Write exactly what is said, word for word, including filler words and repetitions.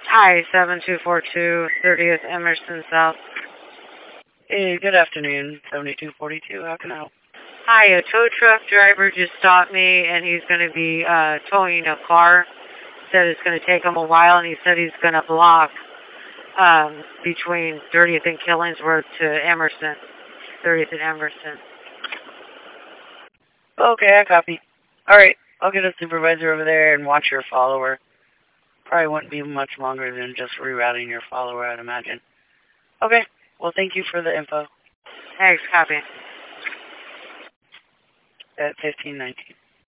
Hi, seven two four two, thirtieth Emerson South. Hey, good afternoon, seventy-two forty-two. How can I help? Hi, a tow truck driver just stopped me, and he's going to be uh, towing a car. Said it's going to take him a while, and he said he's going to block um, between thirtieth and Killingsworth to Emerson, thirtieth and Emerson. Okay, I copy. All right, I'll get a supervisor over there and watch your follower. Probably wouldn't be much longer than just rerouting your follower, I'd imagine. Okay, well, thank you for the info. Thanks, copy. At fifteen nineteen.